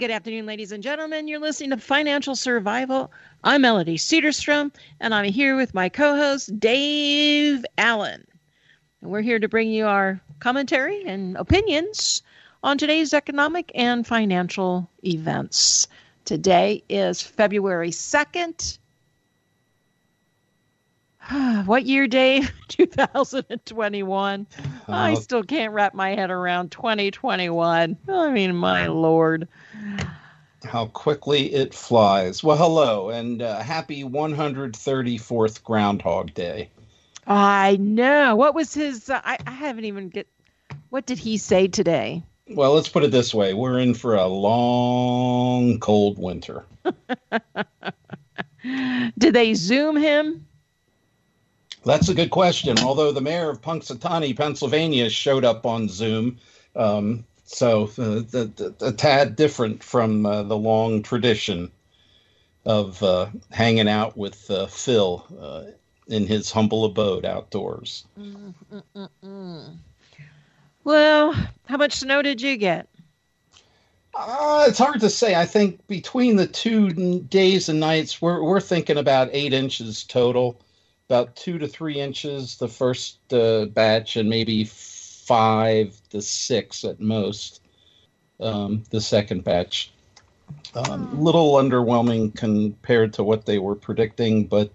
good afternoon, ladies and gentlemen. You're listening to Financial Survival. I'm Melody Cedarstrom, and I'm here with my co-host, Dave Allen. And we're here to bring you our commentary and opinions on today's economic and financial events. Today is February 2nd. What year, Dave? 2021. I still can't wrap my head around 2021. I mean, my Lord. How quickly it flies. Well, hello, and happy 134th Groundhog Day. I know. What was his... I haven't even get... What did he say today? Well, let's put it this way. We're in for a long, cold winter. Did they Zoom him? That's a good question. Although the mayor of Punxsutawney, Pennsylvania, showed up on Zoom, so a tad different from the long tradition of hanging out with Phil in his humble abode outdoors. Well, how much snow did you get? It's hard to say. I think between the 2 days and nights, we're thinking about 8 inches total. About 2 to 3 inches the first batch, and maybe 5 to 6 at most the second batch. Little underwhelming compared to what they were predicting, but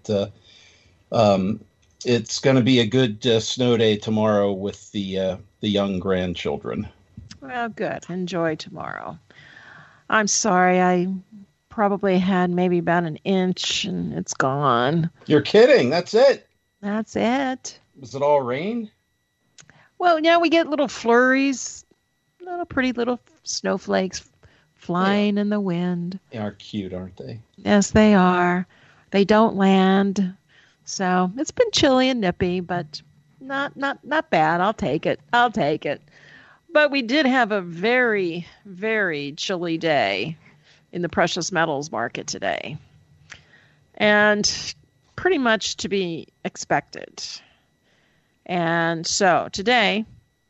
it's going to be a good snow day tomorrow with the young grandchildren. Well, good. Enjoy tomorrow. I'm sorry, I probably had maybe about an inch and it's gone. You're kidding. That's it. That's it. Was it all rain? Well, yeah, we get little flurries, pretty little snowflakes flying in the wind. They are cute, aren't they? Yes, they are. They don't land. So it's been chilly and nippy, but not bad. I'll take it. But we did have a very, very chilly day in the precious metals market today. And pretty much to be expected. And so today,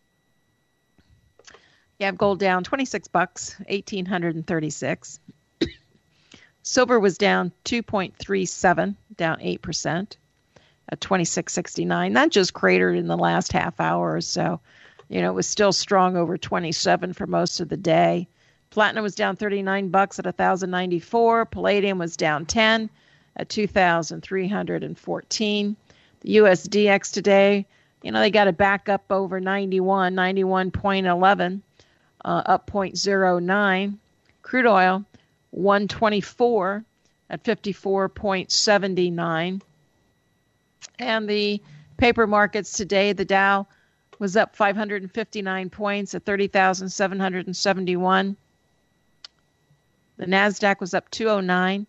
you have gold down $26, 1,836. Silver was down 2.37, down 8% at 26.69. That just cratered in the last half hour or so. You know, it was still strong over 27 for most of the day. Platinum was down $39 at 1,094. Palladium was down 10 at 2,314. The USDX today, they got it back up over 91.11, up 0.09. Crude oil, 124 at 54.79. And the paper markets today, the Dow was up 559 points at 30,771. The NASDAQ was up 209,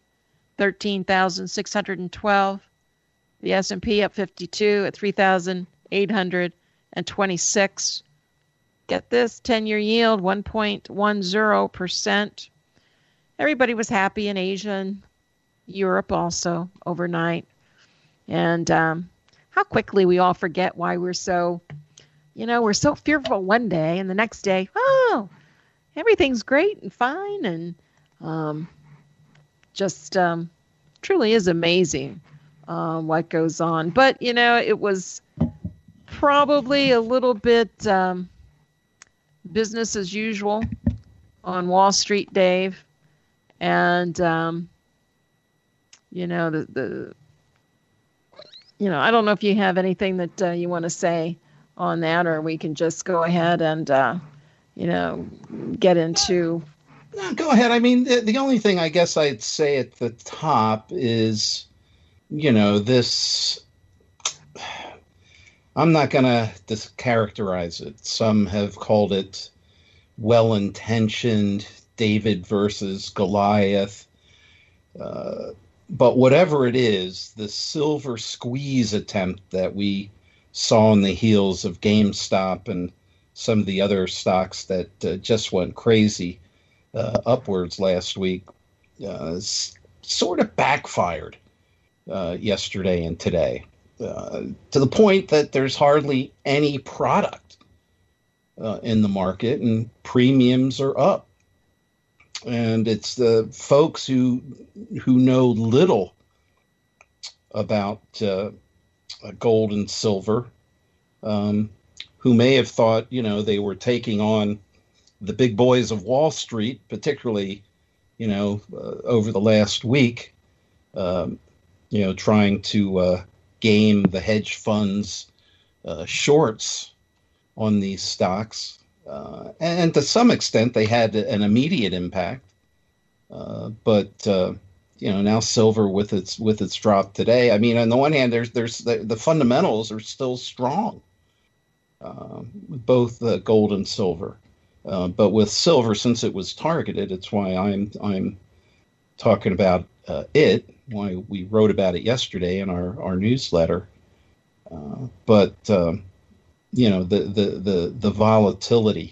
13,612. The S&P up 52 at 3,826. Get this, 10-year yield, 1.10%. Everybody was happy in Asia and Europe also overnight. And how quickly we all forget why we're so fearful one day, and the next day, everything's great and fine, and truly is amazing what goes on. But, it was probably a little bit business as usual on Wall Street, Dave. And, I don't know if you have anything that you want to say on that, or we can just go ahead and, get into... No, go ahead. I mean, the only thing I guess I'd say at the top is, this... I'm not going to characterize it. Some have called it well-intentioned David versus Goliath. But whatever it is, the silver squeeze attempt that we saw on the heels of GameStop and some of the other stocks that just went crazy upwards last week sort of backfired yesterday and today to the point that there's hardly any product in the market and premiums are up. And it's the folks who know little about gold and silver, who may have thought, they were taking on the big boys of Wall Street, particularly, over the last week, trying to game the hedge funds shorts on these stocks. And to some extent, they had an immediate impact. But now silver with its drop today. I mean, on the one hand, there's the fundamentals are still strong, both gold and silver. But with silver, since it was targeted, it's why I'm talking about it. Why we wrote about it yesterday in our newsletter. But the volatility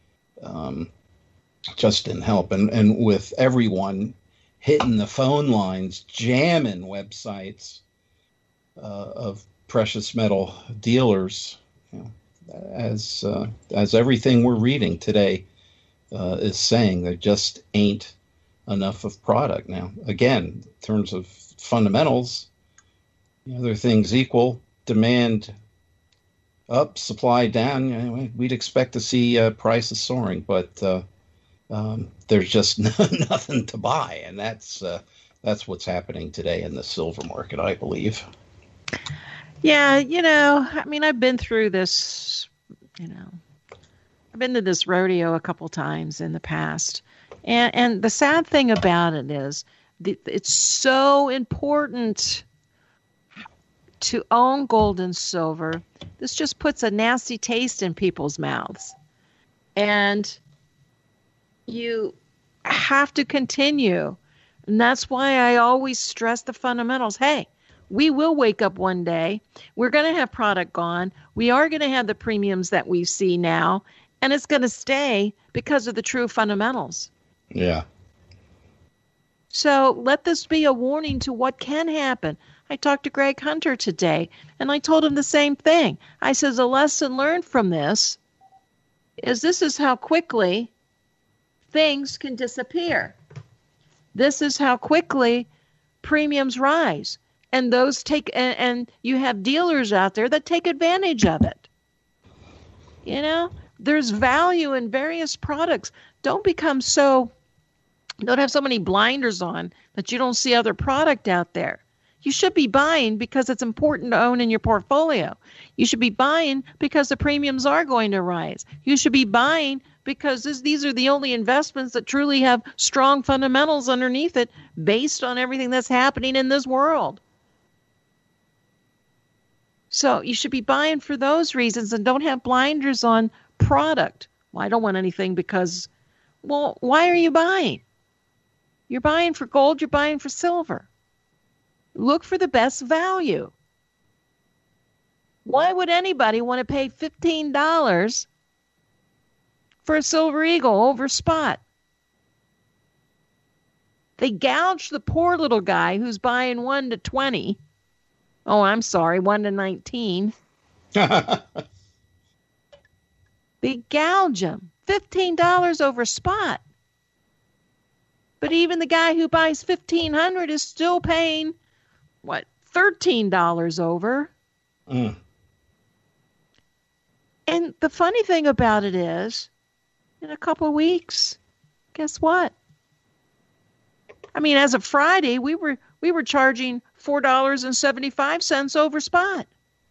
just didn't help, and with everyone hitting the phone lines, jamming websites of precious metal dealers, as everything we're reading today is saying, there just ain't enough of product. Now, again, in terms of fundamentals, other things equal, demand up, supply down, we'd expect to see prices soaring, but there's just nothing to buy, and that's what's happening today in the silver market, I believe. Yeah, I mean, I've been through this, I've been to this rodeo a couple times in the past, and the sad thing about it is it's so important to own gold and silver. This just puts a nasty taste in people's mouths. And you have to continue. And that's why I always stress the fundamentals. Hey, we will wake up one day. We're going to have product gone. We are going to have the premiums that we see now. And it's going to stay because of the true fundamentals. Yeah. So let this be a warning to what can happen. I talked to Greg Hunter today, and I told him the same thing. I says, a lesson learned from this is how quickly things can disappear. This is how quickly premiums rise. And those and you have dealers out there that take advantage of it. There's value in various products. Don't have so many blinders on that you don't see other product out there. You should be buying because it's important to own in your portfolio. You should be buying because the premiums are going to rise. You should be buying because these are the only investments that truly have strong fundamentals underneath it based on everything that's happening in this world. So you should be buying for those reasons and don't have blinders on product. Well, I don't want anything because, well, why are you buying? You're buying for gold, you're buying for silver. Look for the best value. Why would anybody want to pay $15 for a Silver Eagle over spot? They gouge the poor little guy who's buying 1 to 20. Oh, I'm sorry, 1 to 19. They gouge him. $15 over spot. But even the guy who buys $1,500 is still paying, $13 over. Mm. And the funny thing about it is, in a couple of weeks, guess what? I mean, as of Friday, we were charging $4.75 over spot.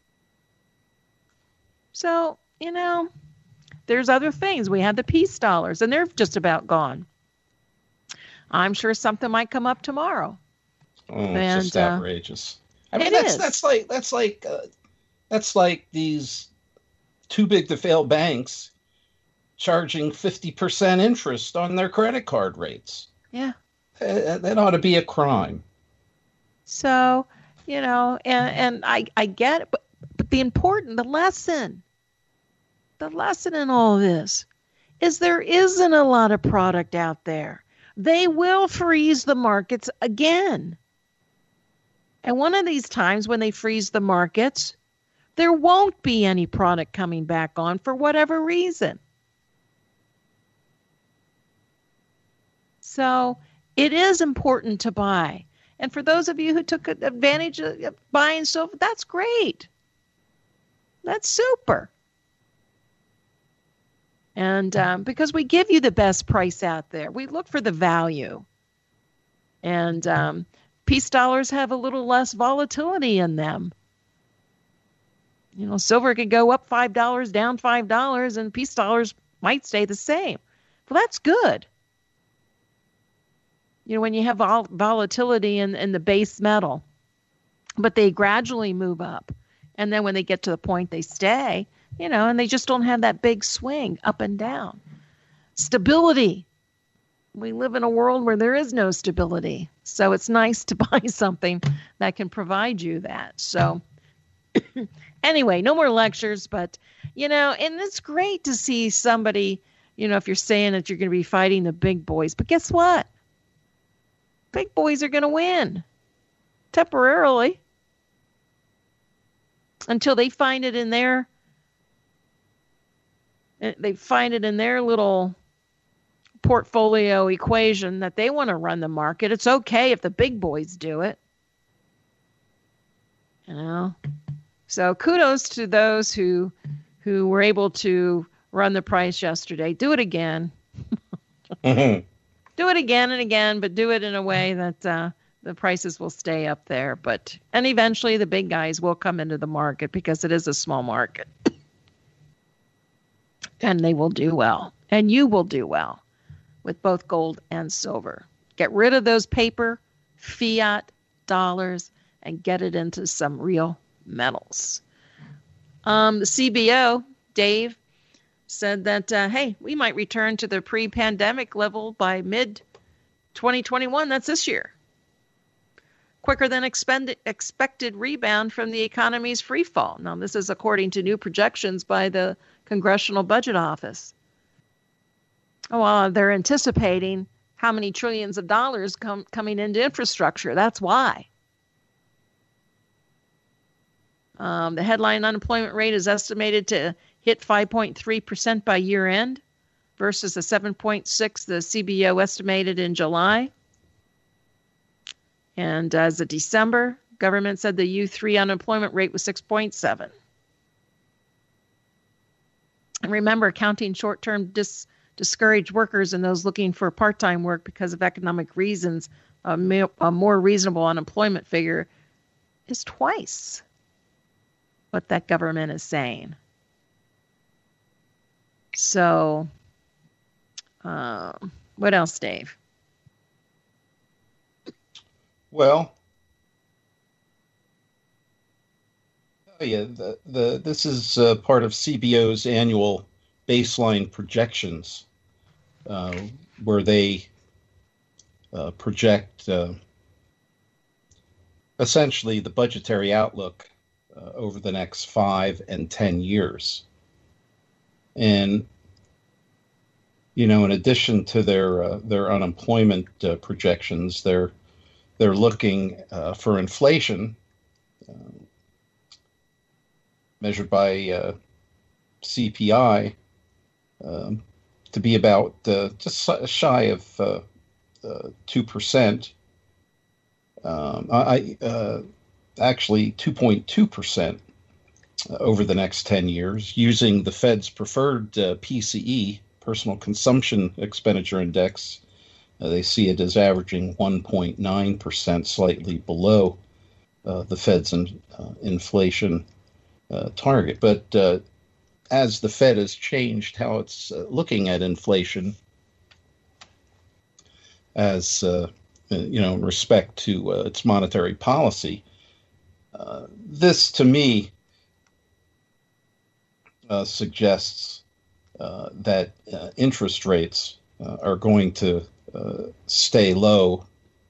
So, there's other things. We had the peace dollars, and they're just about gone. I'm sure something might come up tomorrow. Oh, it's just outrageous. I mean, it is. That's like these too big to fail banks charging 50% interest on their credit card rates. Yeah. That ought to be a crime. So, and I get it, but the lesson in all of this is there isn't a lot of product out there. They will freeze the markets again. And one of these times when they freeze the markets, there won't be any product coming back on for whatever reason. So it is important to buy. And for those of you who took advantage of buying silver, that's great. That's super. And because we give you the best price out there, we look for the value. And peace dollars have a little less volatility in them. Silver could go up $5, down $5, and peace dollars might stay the same. Well, that's good. When you have volatility in the base metal, but they gradually move up. And then when they get to the point they stay, and they just don't have that big swing up and down. Stability. We live in a world where there is no stability. So it's nice to buy something that can provide you that. So anyway, no more lectures, but, and it's great to see somebody, if you're saying that you're going to be fighting the big boys, but guess what? Big boys are going to win temporarily until they find it in their little portfolio equation that they want to run the market. It's okay if the big boys do it. So kudos to those who were able to run the price yesterday. Do it again. Do it again and again, but do it in a way that the prices will stay up there. And eventually the big guys will come into the market because it is a small market. And they will do well. And you will do well with both gold and silver. Get rid of those paper, fiat dollars, and get it into some real metals. The CBO, Dave, said that, hey, we might return to the pre-pandemic level by mid-2021. That's this year. Quicker than expected rebound from the economy's free fall. Now, this is according to new projections by the Congressional Budget Office. Well, they're anticipating how many trillions of dollars coming into infrastructure. That's why. The headline unemployment rate is estimated to hit 5.3% by year end versus the 7.6% the CBO estimated in July. And as of December, government said the U3 unemployment rate was 6.7%. And remember, counting short-term discouraged workers and those looking for part-time work because of economic reasons, a more reasonable unemployment figure is twice what that government is saying. So, what else, Dave? Well, this is part of CBO's annual baseline projections, where they project essentially the budgetary outlook over the next 5 and 10 years. And, in addition to their unemployment projections, they're looking for inflation measured by CPI to be about just shy of 2%. Actually 2.2% over the next 10 years, using the Fed's preferred PCE, Personal Consumption Expenditure Index. They see it as averaging 1.9%, slightly below the Fed's inflation target. But as the Fed has changed how it's looking at inflation, as in respect to its monetary policy, this to me suggests that interest rates are going to stay low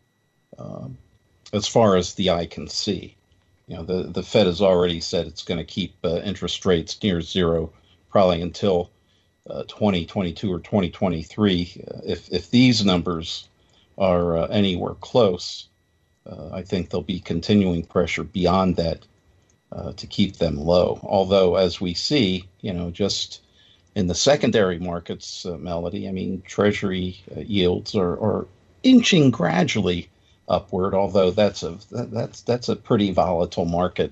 as far as the eye can see. The Fed has already said it's going to keep interest rates near zero probably until 2022 or 2023. If these numbers are anywhere close, I think there'll be continuing pressure beyond that to keep them low. Although, as we see, just In the secondary markets, Melody, I mean, Treasury yields are inching gradually upward, although that's a pretty volatile market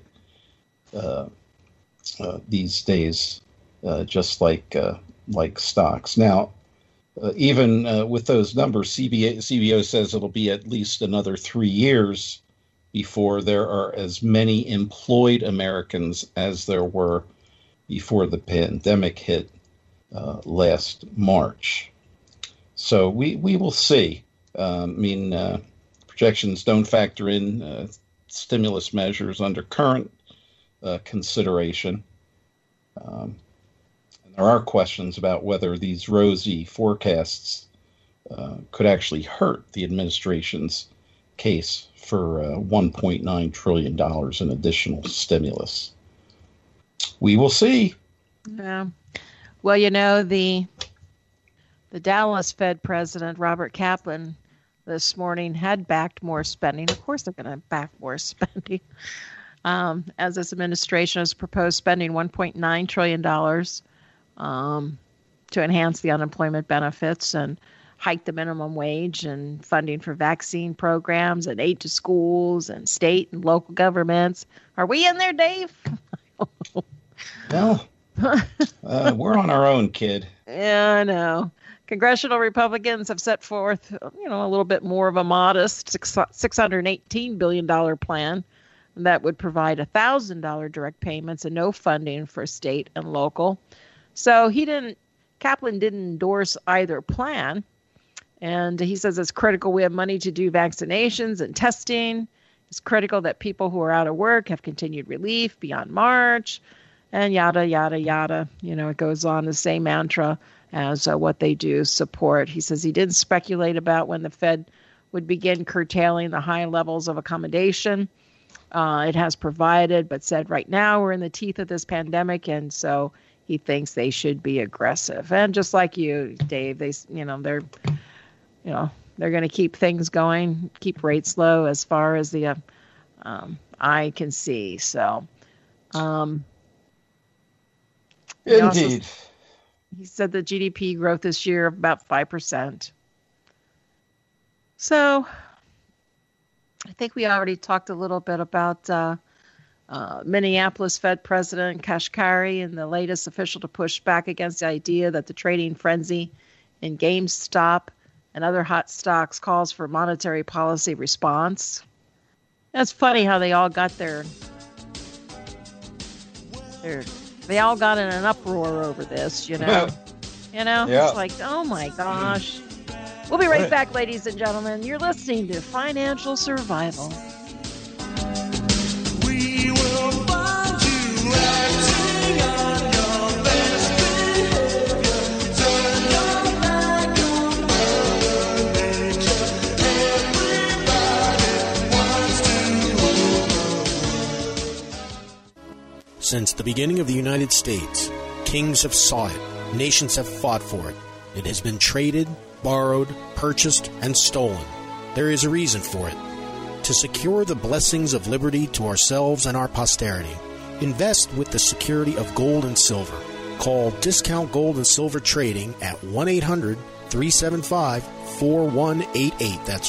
these days, just like stocks. Now, even with those numbers, CBO says it'll be at least another 3 years before there are as many employed Americans as there were before the pandemic hit last March. So we will see. Projections don't factor in stimulus measures under current consideration. And there are questions about whether these rosy forecasts could actually hurt the administration's case for $1.9 trillion in additional stimulus. We will see. Yeah. Well, the Dallas Fed president, Robert Kaplan, this morning had backed more spending. Of course, they're going to back more spending. As this administration has proposed spending $1.9 trillion to enhance the unemployment benefits and hike the minimum wage and funding for vaccine programs and aid to schools and state and local governments. Are we in there, Dave? No. We're on our own, kid. Yeah, I know. Congressional Republicans have set forth, a little bit more of a modest $618 billion plan that would provide $1,000 direct payments and no funding for state and local. So Kaplan didn't endorse either plan. And he says it's critical we have money to do vaccinations and testing. It's critical that people who are out of work have continued relief beyond March, and yada, yada, yada. It goes on the same mantra as what they do support. He says he didn't speculate about when the Fed would begin curtailing the high levels of accommodation it has provided, but said right now we're in the teeth of this pandemic, and so he thinks they should be aggressive. And just like you, Dave, they're going to keep things going, keep rates low as far as the eye can see. So, indeed. He said the GDP growth this year of about 5%. So I think we already talked a little bit about Minneapolis Fed President Kashkari and the latest official to push back against the idea that the trading frenzy in GameStop and other hot stocks calls for monetary policy response. It's funny how they all got they all got in an uproar over this, Yeah. It's like, oh my gosh. We'll be right back, ladies and gentlemen. You're listening to Financial Survival. We will find you acting on your best behavior. Turn your back on Mother Nature. Everybody wants to hold. Since the beginning of the United States, kings have sought it, nations have fought for it. It has been traded, borrowed, purchased, and stolen. There is a reason for it. To secure the blessings of liberty to ourselves and our posterity, invest with the security of gold and silver. Call Discount Gold and Silver Trading at 1-800-375-4188. That's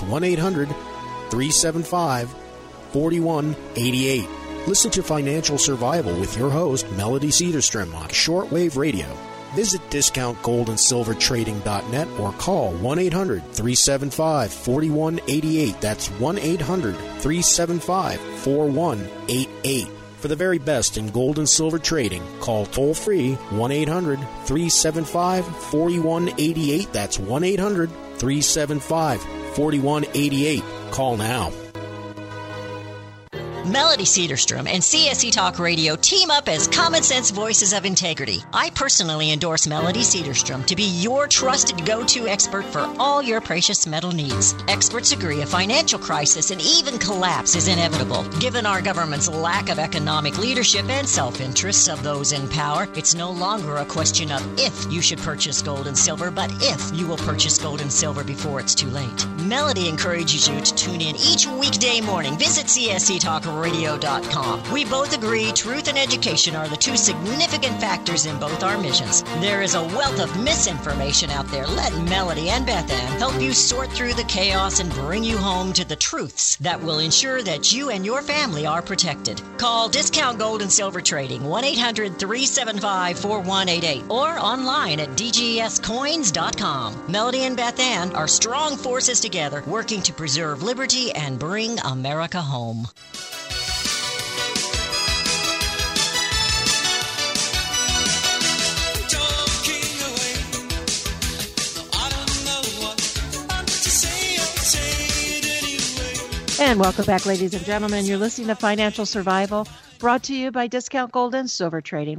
1-800-375-4188. Listen to Financial Survival with your host, Melody Cedarstrom, on shortwave radio. Visit discountgoldandsilvertrading.net or call 1-800-375-4188. That's 1-800-375-4188. For the very best in gold and silver trading, call toll-free 1-800-375-4188. That's 1-800-375-4188. Call now. Melody Cedarstrom and CSE Talk Radio team up as common sense voices of integrity. I personally endorse Melody Cedarstrom to be your trusted go-to expert for all your precious metal needs. Experts agree a financial crisis and even collapse is inevitable. Given our government's lack of economic leadership and self-interests of those in power, it's no longer a question of if you should purchase gold and silver, but if you will purchase gold and silver before it's too late. Melody encourages you to tune in each weekday morning. Visit CSE Talk TruthAndEducationRadio.com. We both agree truth and education are the two significant factors in both our missions. There is a wealth of misinformation out there. Let Melody and Beth Ann help you sort through the chaos and bring you home to the truths that will ensure that you and your family are protected. Call Discount Gold and Silver Trading 1-800-375-4188 or online at dgscoins.com. Melody and Beth Ann are strong forces together working to preserve liberty and bring America home. Talking away. I don't know what to say. I'll say it anyway. And welcome back, ladies and gentlemen. You're listening to Financial Survival, brought to you by Discount Gold and Silver Trading,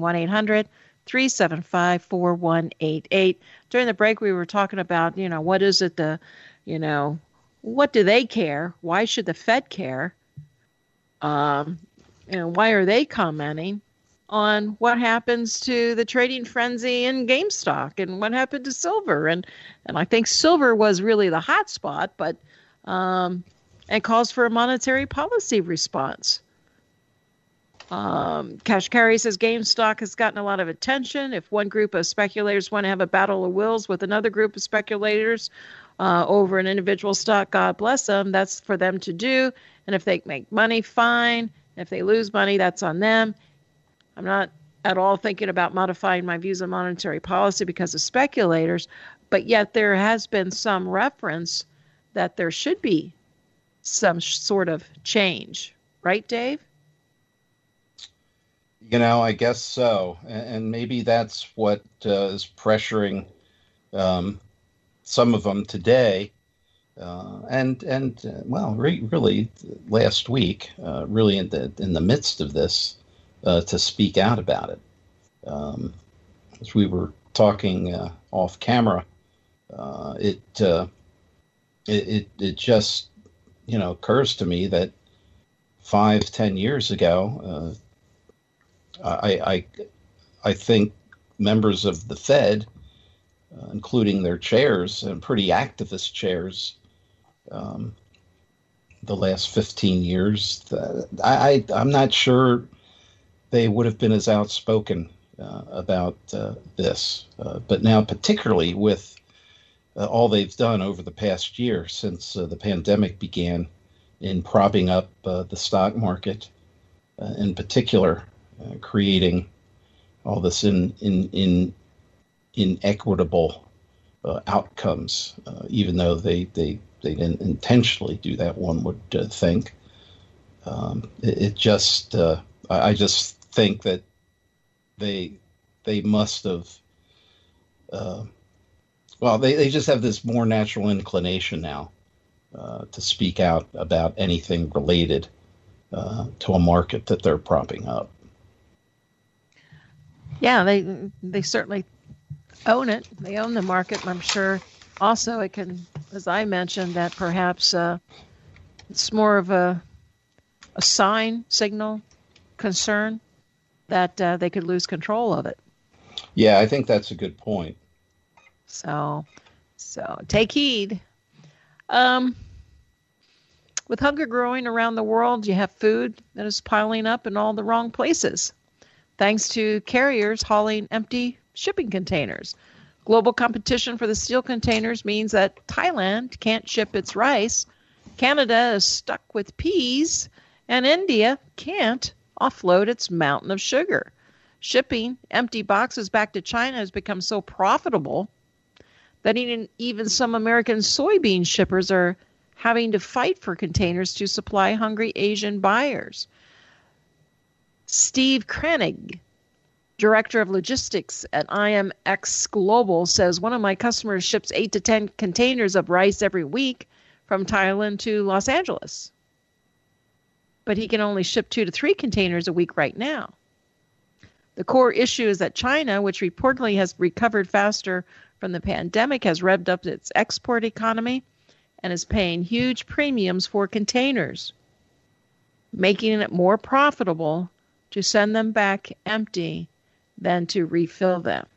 1-800-375-4188. During the break, we were talking about, what is it what do they care? Why should the Fed care? Why are they commenting on what happens to the trading frenzy in GameStop and what happened to silver? And I think silver was really the hot spot, but and calls for a monetary policy response. Kashkari says GameStop has gotten a lot of attention. If one group of speculators want to have a battle of wills with another group of speculators over an individual stock, God bless them. That's for them to do. And if they make money, fine. If they lose money, that's on them. I'm not at all thinking about modifying my views on monetary policy because of speculators, but yet there has been some reference that there should be some sort of change. Right, Dave? I guess so. And maybe that's what is pressuring some of them today. Really last week, really in the midst of this, to speak out about it. As we were talking off camera, it just occurs to me that 5-10 years ago, I think members of the Fed, including their chairs and pretty activist chairs, the last 15 years, I'm not sure they would have been as outspoken about this. But now, particularly with all they've done over the past year since the pandemic began in propping up the stock market, in particular, creating all this inequitable outcomes, even though they didn't intentionally do that, one would think. I just think that they must have, they just have this more natural inclination now to speak out about anything related to a market that they're propping up. Yeah, they certainly own it. They own the market, and I'm sure also it can, as I mentioned, that perhaps it's more of a signal, concern that they could lose control of it. Yeah, I think that's a good point. So take heed. With hunger growing around the world, you have food that is piling up in all the wrong places, thanks to carriers hauling empty shipping containers. Global competition for the steel containers means that Thailand can't ship its rice, Canada is stuck with peas, and India can't offload its mountain of sugar. Shipping empty boxes back to China has become so profitable that even some American soybean shippers are having to fight for containers to supply hungry Asian buyers. Steve Krenig, Director of Logistics at IMX Global, says one of my customers ships 8 to 10 containers of rice every week from Thailand to Los Angeles. But he can only ship 2 to 3 containers a week right now. The core issue is that China, which reportedly has recovered faster from the pandemic, has revved up its export economy and is paying huge premiums for containers, making it more profitable to send them back empty than to refill them.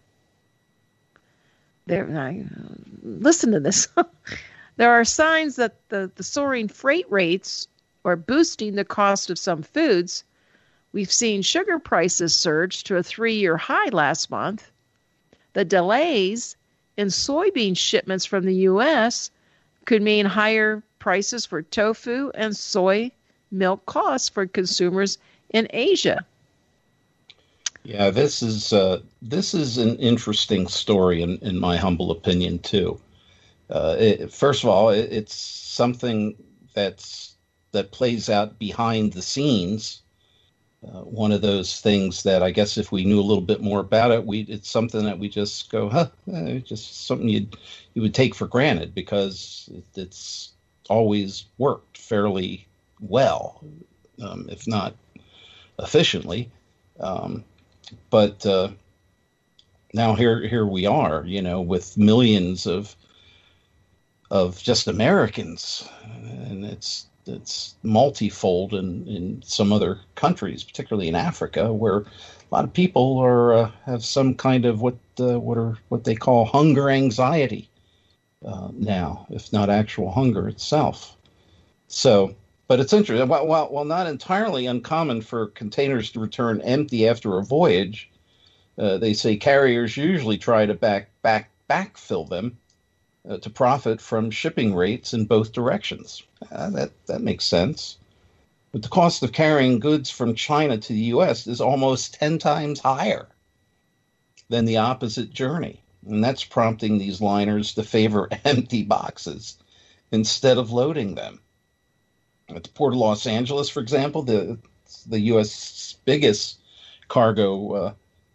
Listen to this. There are signs that the soaring freight rates or boosting the cost of some foods, we've seen sugar prices surge to a 3-year high last month. The delays in soybean shipments from the U.S. could mean higher prices for tofu and soy milk costs for consumers in Asia. Yeah, this is an interesting story in my humble opinion too. First of all, it's something that plays out behind the scenes. One of those things that I guess if we knew a little bit more about it, it's something that we just go, just something you would take for granted because it's always worked fairly well, if not efficiently. But now here we are, with millions of just Americans, and it's multifold in some other countries, particularly in Africa, where a lot of people have some kind of what they call hunger anxiety now, if not actual hunger itself. So, but it's interesting. While not entirely uncommon for containers to return empty after a voyage, they say carriers usually try to backfill them to profit from shipping rates in both directions. That makes sense. But the cost of carrying goods from China to the U.S. is almost 10 times higher than the opposite journey. And that's prompting these liners to favor empty boxes instead of loading them. At the Port of Los Angeles, for example, the U.S. biggest cargo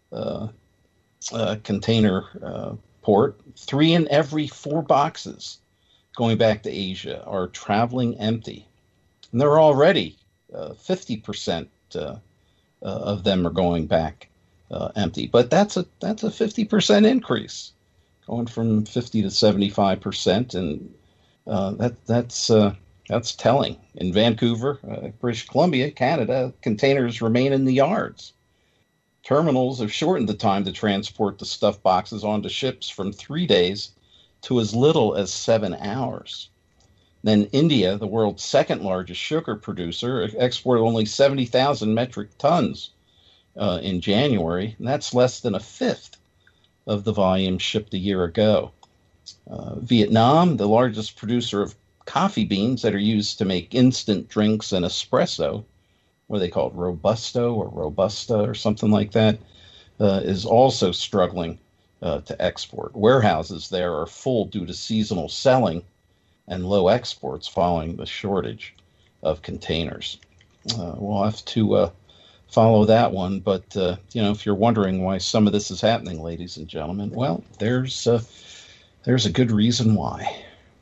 container port, 3 in every 4 boxes going back to Asia are traveling empty. And there are already 50% of them are going back empty. But that's a 50% increase, going from 50 to 75%, and that's telling. In Vancouver, British Columbia, Canada, containers remain in the yards. Terminals have shortened the time to transport the stuffed boxes onto ships from 3 days to as little as 7 hours. Then India, the world's second largest sugar producer, exported only 70,000 metric tons in January, and that's less than a fifth of the volume shipped a year ago. Vietnam, the largest producer of coffee beans that are used to make instant drinks and espresso, what are they called, Robusto or Robusta or something like that, is also struggling to export. Warehouses there are full due to seasonal selling and low exports following the shortage of containers. We'll have to follow that one, but if you're wondering why some of this is happening, ladies and gentlemen, well, there's a good reason why.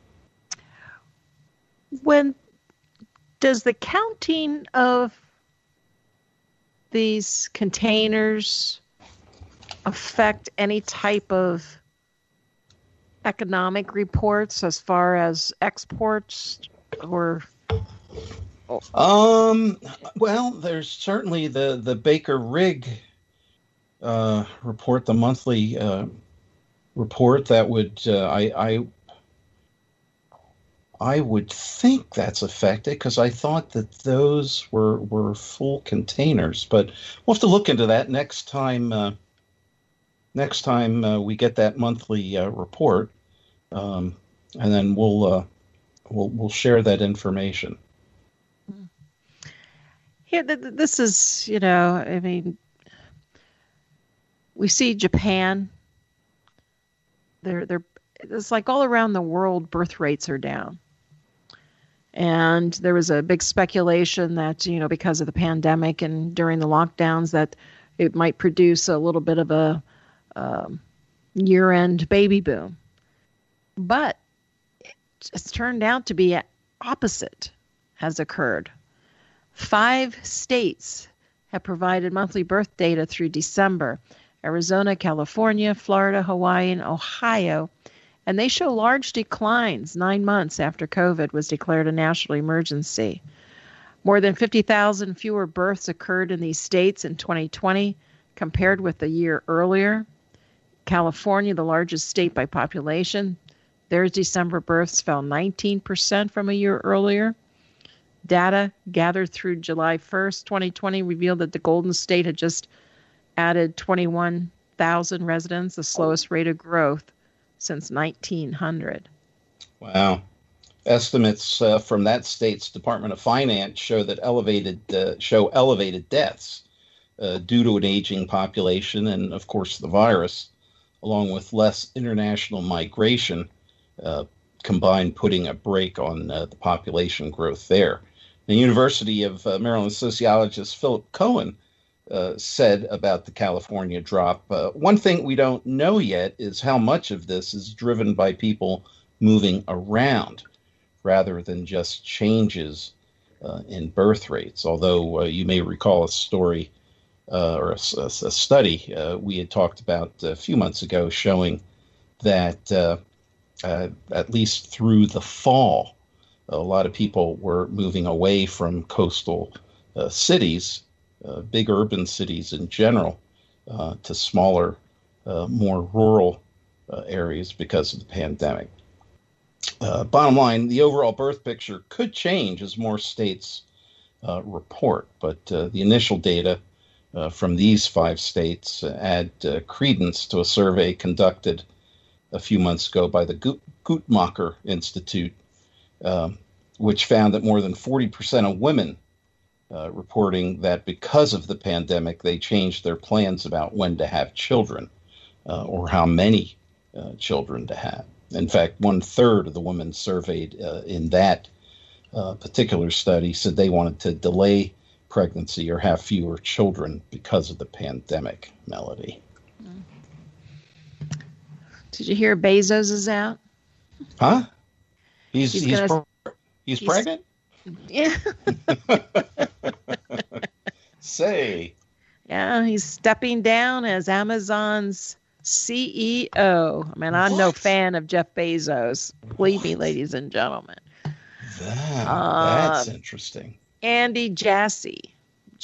When does the counting of these containers affect any type of economic reports as far as exports or? Well, there's certainly the Baker Rig report, the monthly report that would I would think that's affected because I thought that those were full containers, but we'll have to look into that next time. Next time we get that monthly report, and then we'll share that information. Here, this is, I mean, we see Japan. It's like all around the world, birth rates are down. And there was a big speculation that, because of the pandemic and during the lockdowns, that it might produce a little bit of a year-end baby boom. But it's turned out to be opposite has occurred. 5 states have provided monthly birth data through December: Arizona, California, Florida, Hawaii, and Ohio. And they show large declines 9 months after COVID was declared a national emergency. More than 50,000 fewer births occurred in these states in 2020 compared with the year earlier. California, the largest state by population, their December births fell 19% from a year earlier. Data gathered through July 1st, 2020 revealed that the Golden State had just added 21,000 residents, the slowest rate of growth since 1900. Wow. Estimates from that state's Department of Finance show that elevated deaths due to an aging population and, of course, the virus, along with less international migration, combined putting a brake on the population growth there. The University of Maryland sociologist Philip Cohen said about the California drop, one thing we don't know yet is how much of this is driven by people moving around rather than just changes in birth rates. Although you may recall a story or a study we had talked about a few months ago showing that at least through the fall, a lot of people were moving away from coastal cities, big urban cities in general, to smaller, more rural areas because of the pandemic. Bottom line, the overall birth picture could change as more states report, but the initial data from these 5 states add credence to a survey conducted a few months ago by the Guttmacher Institute, which found that more than 40% of women reporting that because of the pandemic, they changed their plans about when to have children or how many children to have. In fact, 1/3 of the women surveyed in that particular study said they wanted to delay pregnancy or have fewer children because of the pandemic, Melody. Did you hear Bezos is out? Huh? He's pregnant? Yeah. Say. Yeah, he's stepping down as Amazon's CEO. I mean, I'm no fan of Jeff Bezos. Believe me, ladies and gentlemen. That's interesting. Andy Jassy,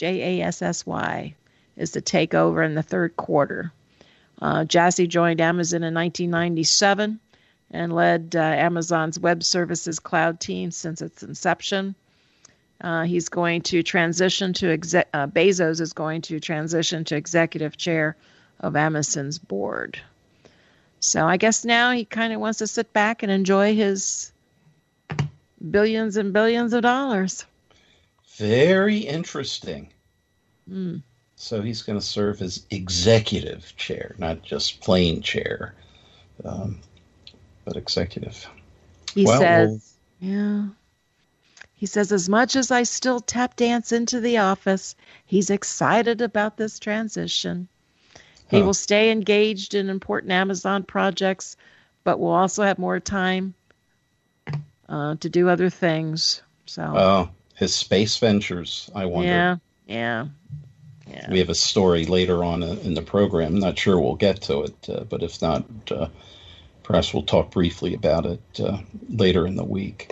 Jassy, is to take over in the third quarter. Jassy joined Amazon in 1997 and led Amazon's web services cloud team since its inception. He's going to transition to Bezos is going to transition to executive chair of Amazon's board. So I guess now he kind of wants to sit back and enjoy his billions and billions of dollars. Very interesting. Mm. So he's going to serve as executive chair, not just plain chair, but executive. He says, He says, as much as I still tap dance into the office, he's excited about this transition. He will stay engaged in important Amazon projects, but will also have more time to do other things. So, his space ventures, I wonder. Yeah. We have a story later on in the program. I'm not sure we'll get to it, but if not, perhaps we'll talk briefly about it later in the week.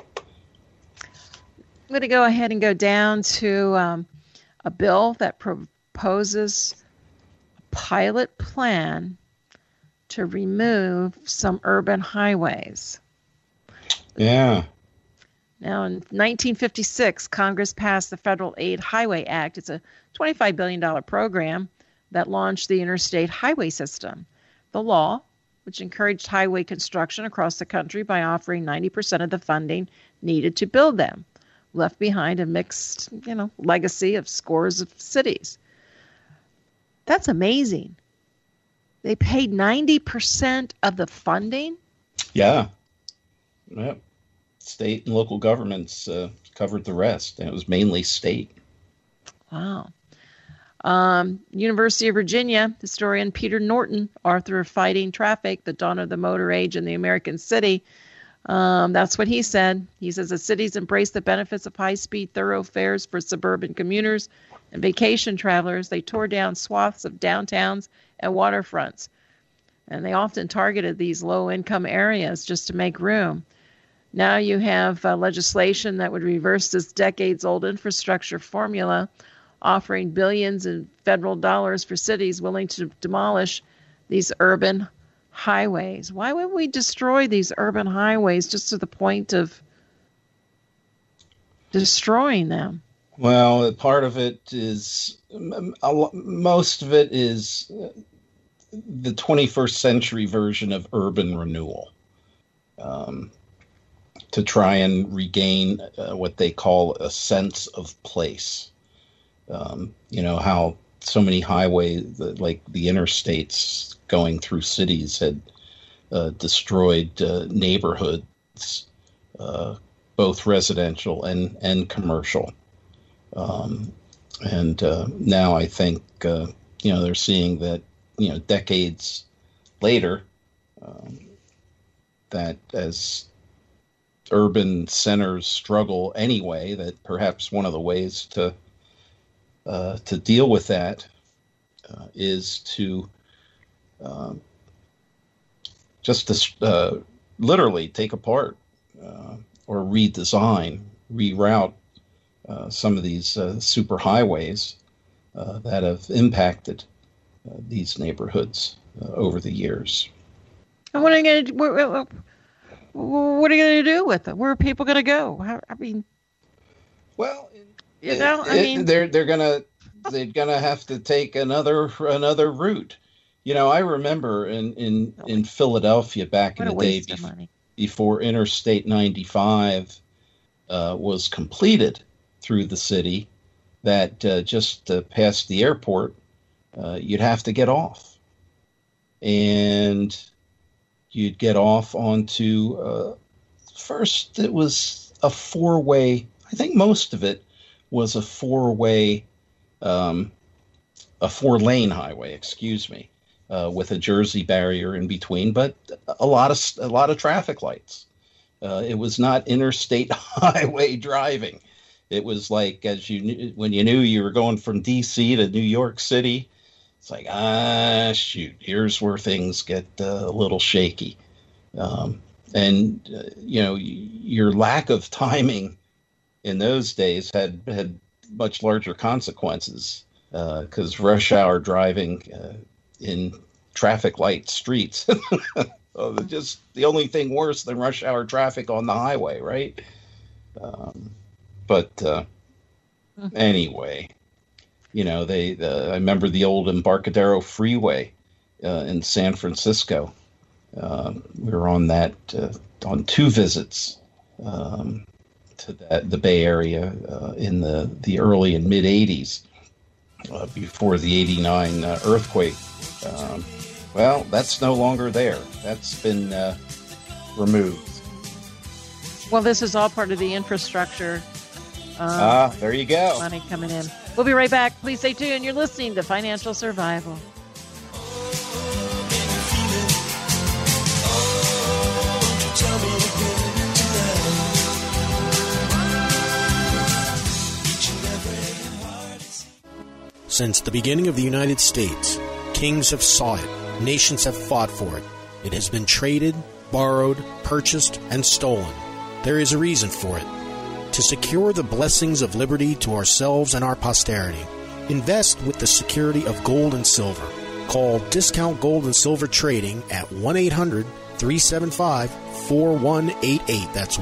I'm going to go ahead and go down to a bill that proposes a pilot plan to remove some urban highways. Yeah. Now, in 1956, Congress passed the Federal Aid Highway Act. It's a $25 billion program that launched the interstate highway system. The law, which encouraged highway construction across the country by offering 90% of the funding needed to build them, left behind a mixed, legacy of scores of cities. That's amazing. They paid 90% of the funding? Yeah. Yep. State and local governments covered the rest, and it was mainly state. Wow. University of Virginia historian Peter Norton, author of Fighting Traffic, The Dawn of the Motor Age in the American City, that's what he said. He says the cities embrace the benefits of high-speed thoroughfares for suburban commuters and vacation travelers. They tore down swaths of downtowns and waterfronts, and they often targeted these low-income areas just to make room. Now you have legislation that would reverse this decades-old infrastructure formula, offering billions in federal dollars for cities willing to demolish these urban highways. Why would we destroy these urban highways just to the point of destroying them? Well, part of it is, most of it is the 21st century version of urban renewal, to try and regain what they call a sense of place. How so many highways, like the interstates going through cities, had destroyed neighborhoods, both residential and commercial. Now I think, they're seeing that, decades later, that as urban centers struggle anyway, that perhaps one of the ways to deal with that is to literally take apart or redesign, reroute some of these superhighways that have impacted these neighborhoods over the years. And what are you going to do with it? Where are people going to go? Well, they're gonna have to take another route. I remember in Philadelphia back in the day before Interstate 95 was completed through the city, that just past the airport, you'd have to get off, and you'd get off onto first it was a four-way. I think most of it was a four-lane highway, with a Jersey barrier in between, but a lot of traffic lights. It was not interstate highway driving. It was like, when you knew you were going from D.C. to New York City, it's like, shoot, here's where things get a little shaky. Your lack of timing in those days had much larger consequences, because rush hour driving in traffic light streets, just the only thing worse than rush hour traffic on the highway, right? Anyway, I remember the old Embarcadero Freeway in San Francisco. We were on that on two visits to the Bay Area in the early and mid 80s, before the 89 earthquake. Well, that's no longer there. That's been removed. Well, this is all part of the infrastructure. There you go. Money coming in. We'll be right back. Please stay tuned. You're listening to Financial Survival. Since the beginning of the United States, kings have sought it, nations have fought for it. It has been traded, borrowed, purchased, and stolen. There is a reason for it. To secure the blessings of liberty to ourselves and our posterity, invest with the security of gold and silver. Call Discount Gold and Silver Trading at 1-800-375-4188. That's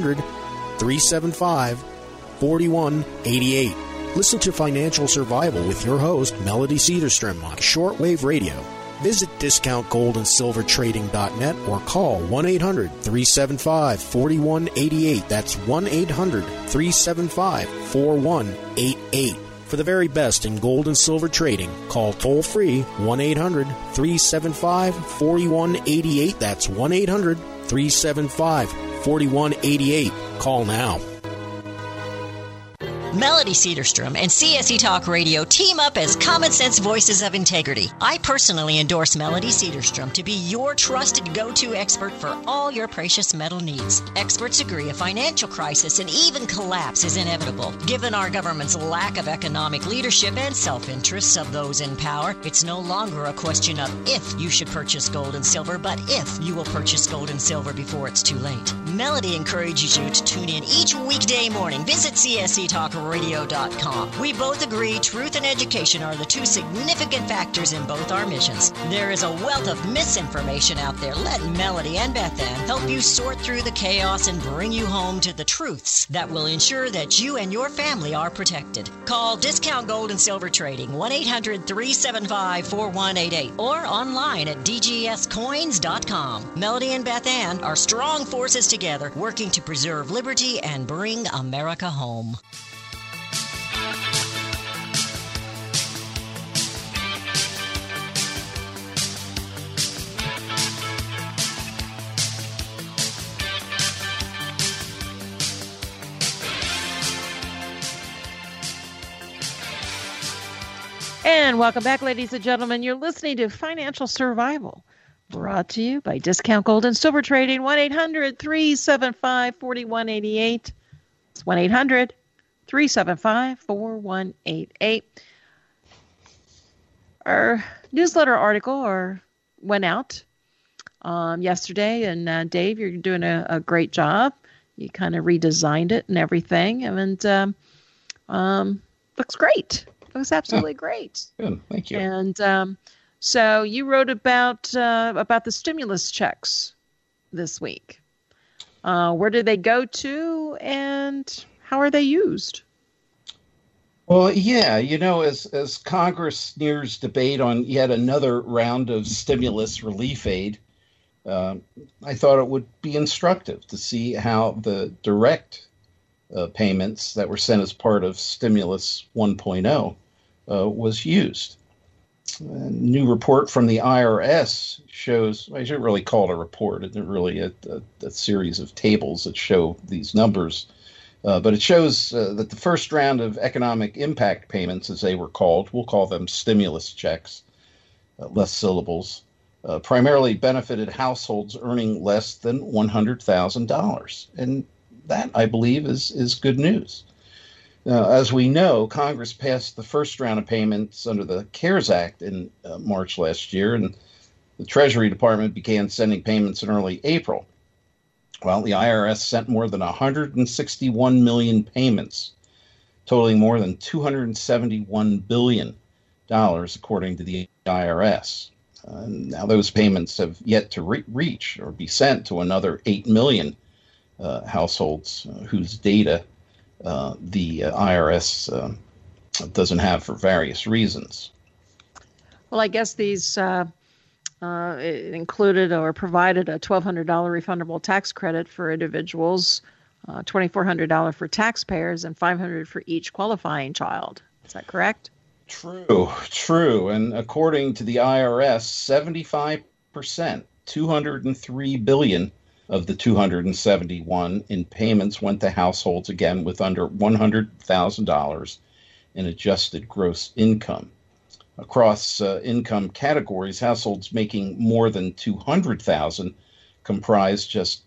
1-800-375-4188. Listen to Financial Survival with your host, Melody Cedarstrom, on shortwave radio. Visit discountgoldandsilvertrading.net or call 1-800-375-4188. That's 1-800-375-4188. For the very best in gold and silver trading, call toll-free 1-800-375-4188. That's 1-800-375-4188. Call now. Melody Cedarstrom and CSE Talk Radio team up as common sense voices of integrity. I personally endorse Melody Cedarstrom to be your trusted go-to expert for all your precious metal needs. Experts agree a financial crisis and even collapse is inevitable. Given our government's lack of economic leadership and self-interests of those in power, it's no longer a question of if you should purchase gold and silver, but if you will purchase gold and silver before it's too late. Melody encourages you to tune in each weekday morning. Visit CSE Talk voicesofamerica.com. We both agree truth and education are the two significant factors in both our missions. There is a wealth of misinformation out there. Let Melody and Beth Ann help you sort through the chaos and bring you home to the truths that will ensure that you and your family are protected. Call Discount Gold and Silver Trading 1-800-375-4188 or online at dgscoins.com. Melody and Beth Ann are strong forces together working to preserve liberty and bring America home. And welcome back, ladies and gentlemen. You're listening to Financial Survival, brought to you by Discount Gold and Silver Trading, 1-800-375-4188. It's 1-800-375-4188. Our newsletter article went out yesterday, and Dave, you're doing a great job. You kind of redesigned it and everything, and looks great. It was absolutely great. Good, thank you. And so you wrote about the stimulus checks this week. Where did they go to, and how are they used? Well, yeah, as Congress nears debate on yet another round of stimulus relief aid, I thought it would be instructive to see how the direct payments that were sent as part of Stimulus 1.0 was used. A new report from the IRS shows, I shouldn't really call it a report, it's really a series of tables that show these numbers, but it shows that the first round of economic impact payments, as they were called, we'll call them stimulus checks, less syllables, primarily benefited households earning less than $100,000. And that, I believe, is good news. As we know, Congress passed the first round of payments under the CARES Act in March last year, and the Treasury Department began sending payments in early April. Well, the IRS sent more than 161 million payments, totaling more than $271 billion, according to the IRS. Now, those payments have yet to reach or be sent to another 8 million households whose data the IRS doesn't have for various reasons. Well, I guess these it included or provided a $1,200 refundable tax credit for individuals, $2,400 for taxpayers, and $500 for each qualifying child. Is that correct? True. And according to the IRS, 75%, 203 billion of the 271 in payments went to households, again, with under $100,000 in adjusted gross income. Across income categories, households making more than $200,000 comprise just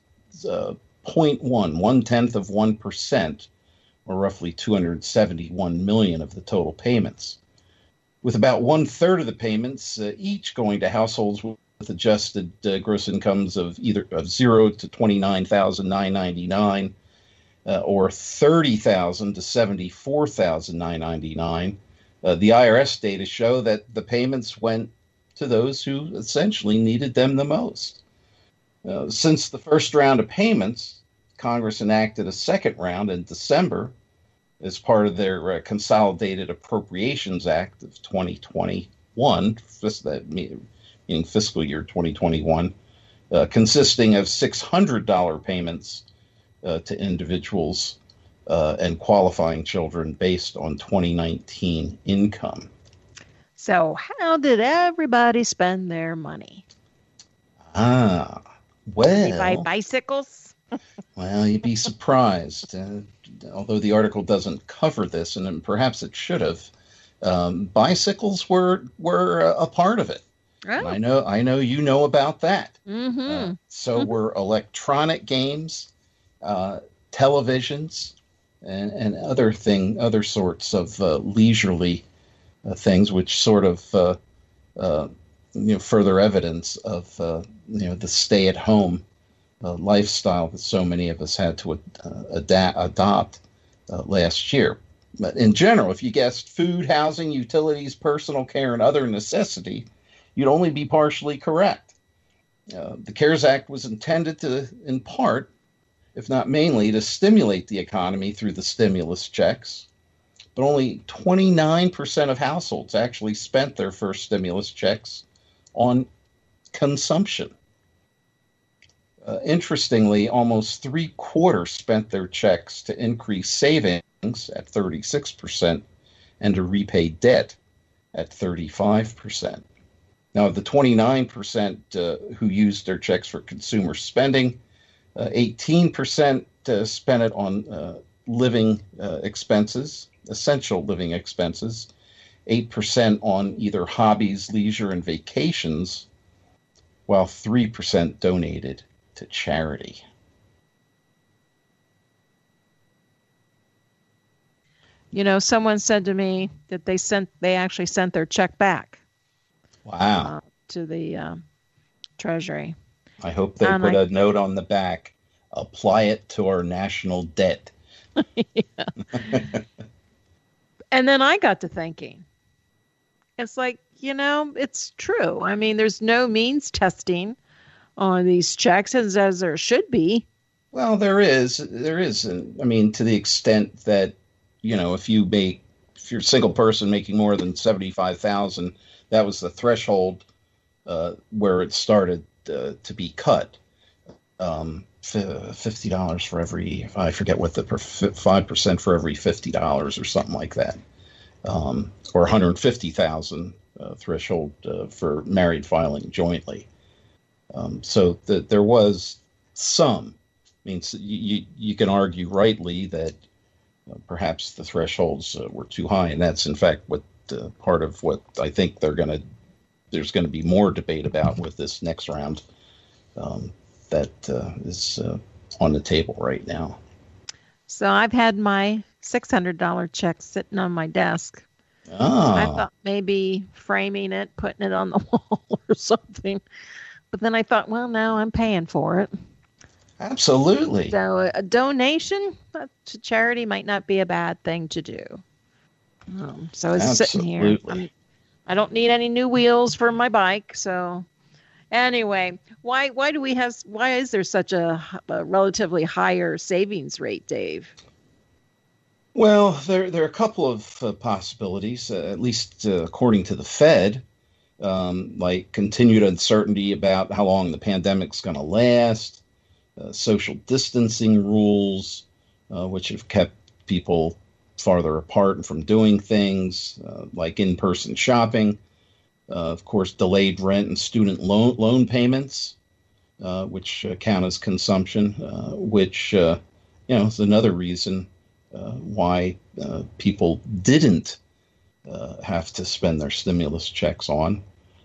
1/10 of 1%, or roughly 271 million of the total payments. With about 1/3 of the payments each going to households with adjusted gross incomes of either of 0 to 29,999 or 30,000 to 74,999. The IRS data show that the payments went to those who essentially needed them the most. Since the first round of payments, Congress enacted a second round in December as part of their Consolidated Appropriations Act of 2021, meaning fiscal year 2021, consisting of $600 payments to individuals and qualifying children based on 2019 income. So how did everybody spend their money? Well, Did they buy bicycles? Well, you'd be surprised. Although the article doesn't cover this, and perhaps it should have, bicycles were a part of it. Oh. And I know you know about that. Mm-hmm. So were electronic games, televisions, and other sorts of leisurely things, which sort of further evidence of the stay-at-home lifestyle that so many of us had to adopt last year. But in general, if you guessed food, housing, utilities, personal care, and other necessity, you'd only be partially correct. The CARES Act was intended to, in part, if not mainly, to stimulate the economy through the stimulus checks. But only 29% of households actually spent their first stimulus checks on consumption. Interestingly, almost 3/4 spent their checks to increase savings at 36% and to repay debt at 35%. Now, of the 29% who used their checks for consumer spending, 18% spent it on living expenses, essential living expenses, 8% on either hobbies, leisure, and vacations, while 3% donated to charity. You know, someone said to me that they actually sent their check back Wow. to the Treasury. I hope they And put a note on the back, apply it to our national debt. And then I got to thinking, it's like, you know, it's true. I mean, there's no means testing on these checks as there should be. Well, there is. I mean, to the extent that, you know, if you're a single person making more than 75,000, that was the threshold where it started to be cut. $50 for every, I forget what 5% for every $50 or something like that, or 150,000 threshold for married filing jointly. So there was some. I mean, you can argue rightly that perhaps the thresholds were too high, and that's in fact what part of what I think there's going to be more debate about with this next round that is on the table right now. So I've had my $600 check sitting on my desk. Ah. I thought maybe framing it, putting it on the wall or something. But then I thought, well, no, I'm paying for it. Absolutely. So a donation to charity might not be a bad thing to do. So it's sitting here. Absolutely. I don't need any new wheels for my bike. So anyway, why is there such a relatively higher savings rate, Dave? Well, there are a couple of possibilities, at least according to the Fed, like continued uncertainty about how long the pandemic's going to last, social distancing rules, which have kept people farther apart and from doing things like in-person shopping, of course, delayed rent and student loan payments, which count as consumption, which is another reason why people didn't have to spend their stimulus checks on.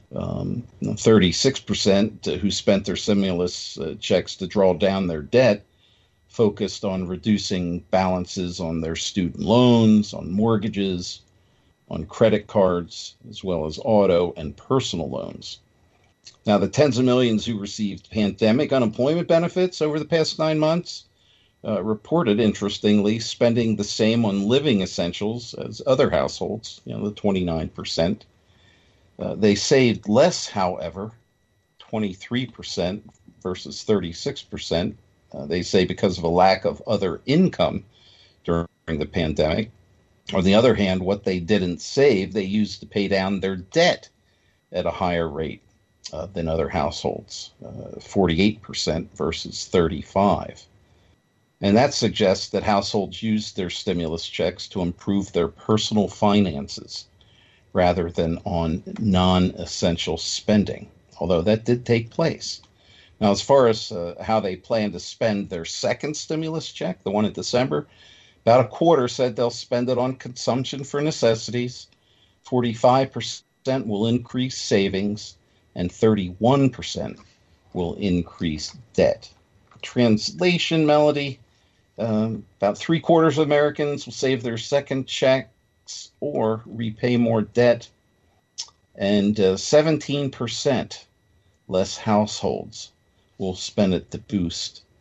36% who spent their stimulus checks to draw down their debt focused on reducing balances on their student loans, on mortgages, on credit cards, as well as auto and personal loans. Now, the tens of millions who received pandemic unemployment benefits over the past 9 months reported, interestingly, spending the same on living essentials as other households, the 29%. They saved less, however, 23% versus 36%. They say because of a lack of other income during the pandemic. On the other hand, what they didn't save, they used to pay down their debt at a higher rate than other households, 48% versus 35%. And that suggests that households used their stimulus checks to improve their personal finances rather than on non-essential spending, although that did take place. Now, as far as how they plan to spend their second stimulus check, the one in December, about a quarter said they'll spend it on consumption for necessities, 45% will increase savings, and 31% will increase debt. Translation, Melody, about 3/4 of Americans will save their second checks or repay more debt, and 17% less households will spend it to boost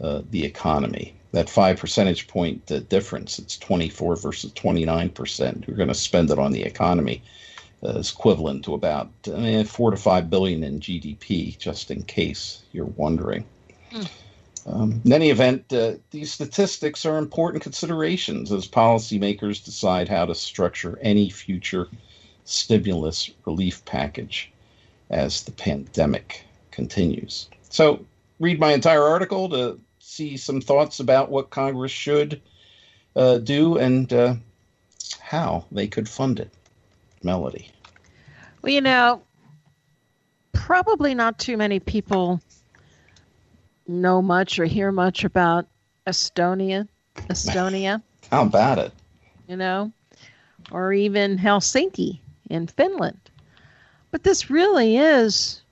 the economy. That 5 percentage point difference, it's 24 versus 29%. We're going to spend it on the economy. Is equivalent to about 4 to 5 billion in GDP, just in case you're wondering. In any event, these statistics are important considerations as policymakers decide how to structure any future stimulus relief package as the pandemic continues. So, read my entire article to see some thoughts about what Congress should do and how they could fund it. Melody. Well, probably not too many people know much or hear much about Estonia, How about it? Or even Helsinki in Finland. But this really is,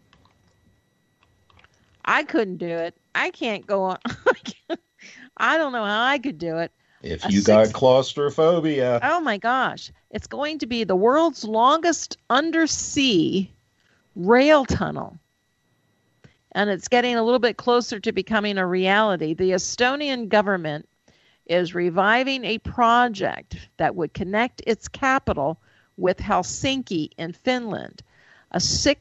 I couldn't do it. I can't go on. I don't know how I could do it. If you got claustrophobia. Oh my gosh. It's going to be the world's longest undersea rail tunnel. And it's getting a little bit closer to becoming a reality. The Estonian government is reviving a project that would connect its capital with Helsinki in Finland. A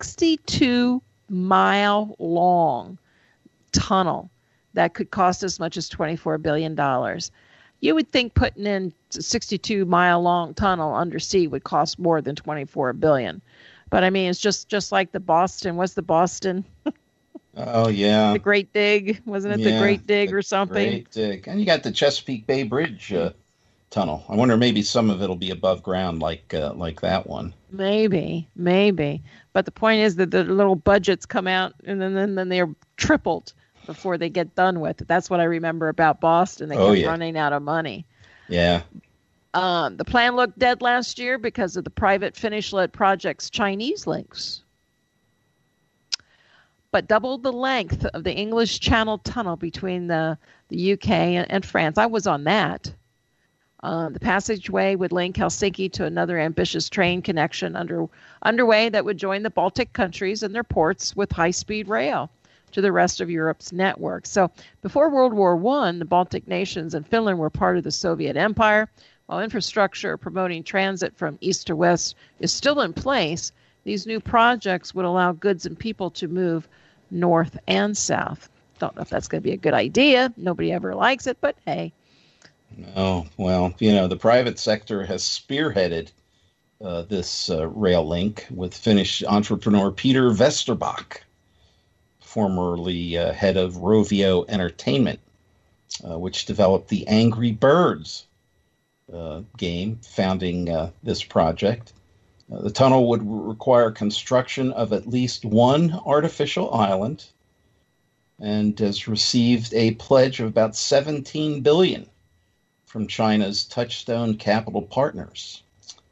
62-mile long tunnel that could cost as much as $24 billion. You would think putting in a 62-mile long tunnel undersea would cost more than $24 billion. But I mean, it's just like the Boston. What's the Boston? Oh, yeah. The Great Dig. Wasn't it the Great Dig or something? Great Dig. And you got the Chesapeake Bay Bridge tunnel. I wonder maybe some of it will be above ground like that one. Maybe. But the point is that the little budgets come out and then they're tripled before they get done with it. That's what I remember about Boston. They kept running out of money. Yeah. The plan looked dead last year because of the private Finnish-led project's Chinese links. But doubled the length of the English Channel Tunnel between the UK and France. I was on that. The passageway would link Helsinki to another ambitious train connection underway that would join the Baltic countries and their ports with high-speed rail to the rest of Europe's network. So before World War I, the Baltic nations and Finland were part of the Soviet Empire. While infrastructure promoting transit from east to west is still in place, these new projects would allow goods and people to move north and south. Don't know if that's going to be a good idea. Nobody ever likes it, but hey. No, well, the private sector has spearheaded this rail link with Finnish entrepreneur Peter Vesterbak, formerly head of Rovio Entertainment, which developed the Angry Birds game, founding this project. The tunnel would require construction of at least one artificial island and has received a pledge of about $17 billion from China's Touchstone Capital Partners.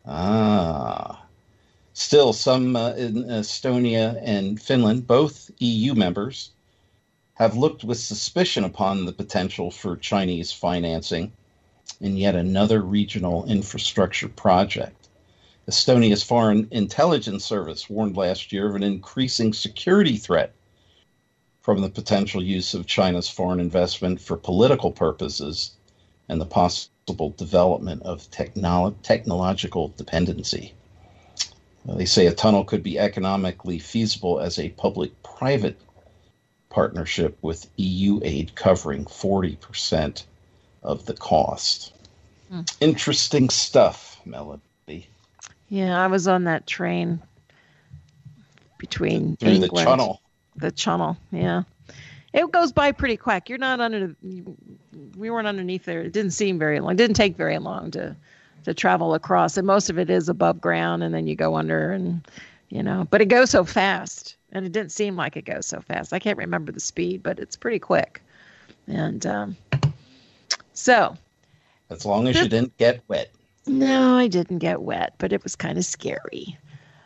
Still, some in Estonia and Finland, both EU members, have looked with suspicion upon the potential for Chinese financing in yet another regional infrastructure project. Estonia's Foreign Intelligence Service warned last year of an increasing security threat from the potential use of China's foreign investment for political purposes and the possible development of technological dependency. They say a tunnel could be economically feasible as a public-private partnership with EU aid covering 40% of the cost. Interesting stuff, Melody. Yeah, I was on that train between through England. the tunnel. The tunnel, yeah. It goes by pretty quick. You're not we weren't underneath there. It didn't seem very long. It didn't take very long to travel across. And most of it is above ground and then you go under and, but it goes so fast. And it didn't seem like it goes so fast. I can't remember the speed, but it's pretty quick. And so. As long as you didn't get wet. No, I didn't get wet, but it was kind of scary.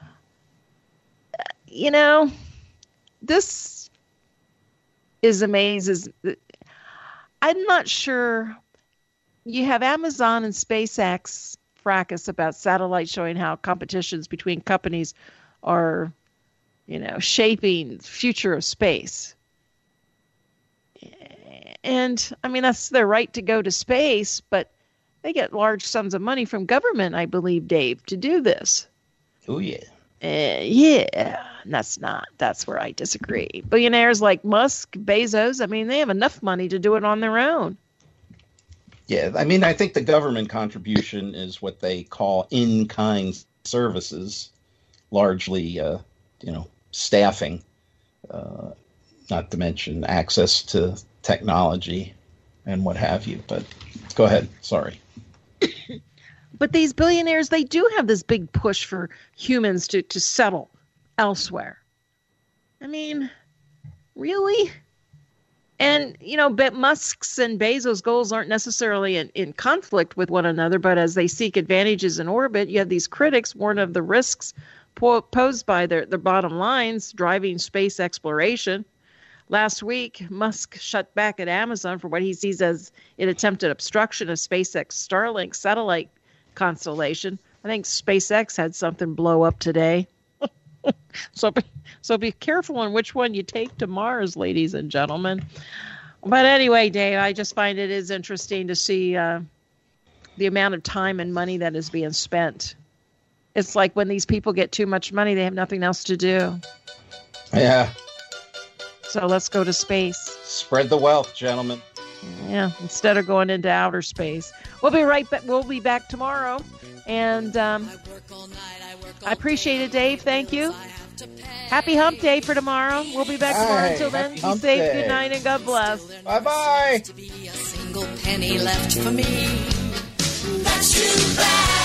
This is amazing. I'm not sure. You have Amazon and SpaceX fracas about satellites showing how competitions between companies are, shaping the future of space. And I mean, that's their right to go to space, but they get large sums of money from government, I believe, Dave, to do this. Oh, yeah. Yeah, that's where I disagree. Billionaires like Musk, Bezos, I mean, they have enough money to do it on their own. Yeah, I mean, I think the government contribution is what they call in-kind services, largely, staffing, not to mention access to technology and what have you. But go ahead. Sorry. But these billionaires, they do have this big push for humans to settle elsewhere. I mean, really? And, Musk's and Bezos' goals aren't necessarily in conflict with one another, but as they seek advantages in orbit, you have these critics warn of the risks posed by their bottom lines, driving space exploration. Last week, Musk shut back at Amazon for what he sees as an attempted obstruction of SpaceX Starlink satellite constellation. I think SpaceX had something blow up today. So be careful on which one you take to Mars, ladies and gentlemen. But anyway, Dave, I just find it is interesting to see the amount of time and money that is being spent. It's like when these people get too much money, they have nothing else to do. Yeah. So let's go to space. Spread the wealth, gentlemen. Yeah, instead of going into outer space. We'll be right back. We'll be back tomorrow. And I appreciate it, Dave. Thank you. Happy hump day for tomorrow. We'll be back tomorrow. Until then, be safe, good night, and God bless. Bye-bye. To be a single penny left for me. That's too bad.